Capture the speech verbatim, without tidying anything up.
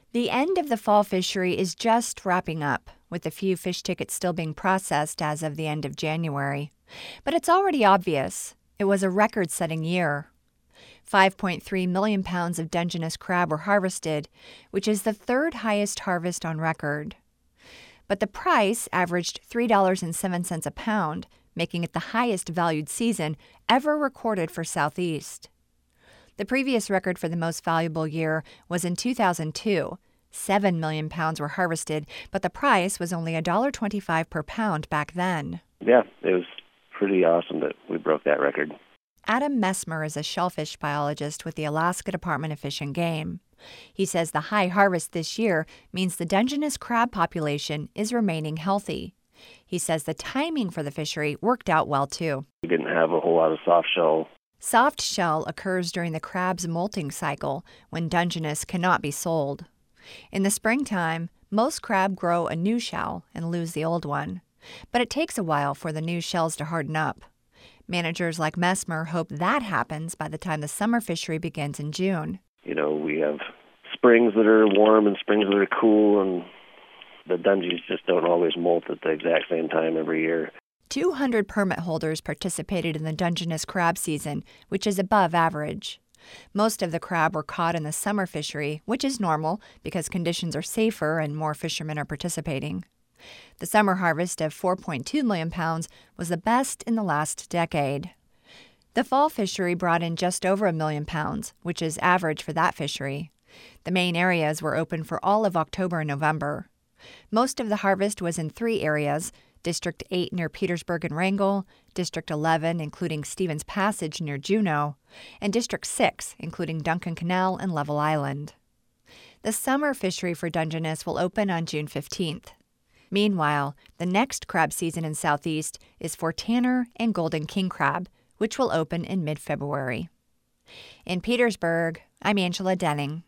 The end of the fall fishery is just wrapping up, with a few fish tickets still being processed as of the end of January. But it's already obvious. It was a record-setting year. five point three million pounds of Dungeness crab were harvested, which is the third highest harvest on record. But the price averaged three dollars and seven cents a pound, making it the highest valued season ever recorded for Southeast. The previous record for the most valuable year was in two thousand two. Seven million pounds were harvested, but the price was only one dollar and twenty-five cents per pound back then. Yeah, it was pretty awesome that we broke that record. Adam Messmer is a shellfish biologist with the Alaska Department of Fish and Game. He says the high harvest this year means the Dungeness crab population is remaining healthy. He says the timing for the fishery worked out well, too. We didn't have a whole lot of soft shell. Soft shell occurs during the crab's molting cycle, when Dungeness cannot be sold. In the springtime, most crab grow a new shell and lose the old one. But it takes a while for the new shells to harden up. Managers like Messmer hope that happens by the time the summer fishery begins in June. You know, we have springs that are warm and springs that are cool, and the Dungies just don't always molt at the exact same time every year. two hundred permit holders participated in the Dungeness crab season, which is above average. Most of the crab were caught in the summer fishery, which is normal because conditions are safer and more fishermen are participating. The summer harvest of four point two million pounds was the best in the last decade. The fall fishery brought in just over a million pounds, which is average for that fishery. The main areas were open for all of October and November. Most of the harvest was in three areas: District eight near Petersburg and Wrangell, District eleven including Stevens Passage near Juneau, and District six including Duncan Canal and Level Island. The summer fishery for Dungeness will open on June fifteenth. Meanwhile, the next crab season in Southeast is for Tanner and Golden King crab, which will open in mid-February. In Petersburg, I'm Angela Denning.